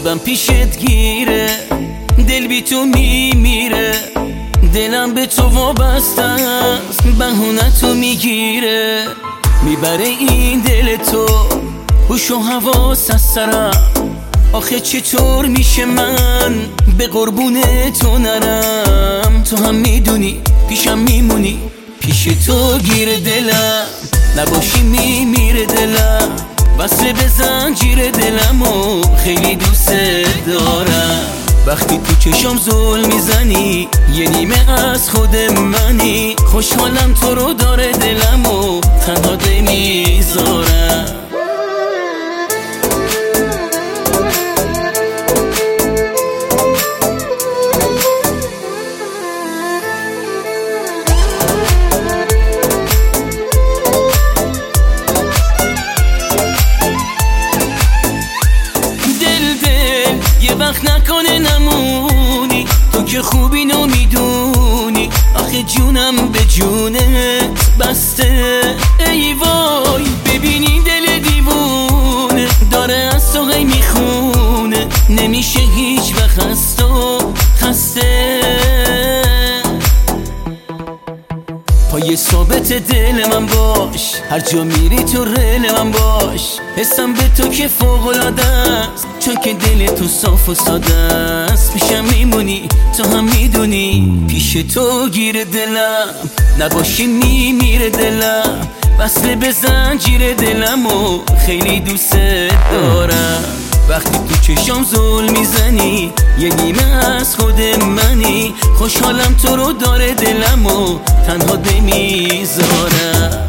شبم پیشت گیره، دل بی تو میمیره، دلم به تو وابسته است، بهونتو میگیره، میبره این دل تو هوش و حواس از سرم. آخه چطور میشه من به قربون تو نرم؟ تو هم میدونی پیشم میمونی، پیش تو گیر دلم، نباشی میمیره دلم، وصله به زنجیر دلم و خیلی دوست دارم. وقتی تو چشم زل میزنی یه نیمه از خود منی، خوشحالم تو رو داره دلم و تنها نمیذارم. یه وقت نکنه نمونی، تو که خوبی نو میدونی، آخه جونم به جونت بسته. ای وای ببینی دل دیوونه داره از تو غی میخونه، نمیشه هیچ وقت از تو خسته. پای ثابت دل من باش، هر جا میری تو رل من باش، حسم به تو که فوق‌العاده است، چون که دل تو صاف و ساده است. پیشم میمونی تو هم میدونی، پیش تو گیر دلم، نباشی میمیره دلم، وصله به زنجیر دلم و خیلی دوست دارم. وقتی تو چشم زل میزنی یه نیمه از خود منی، خوشحالم تو رو داره دلم و تنها نمیذارم.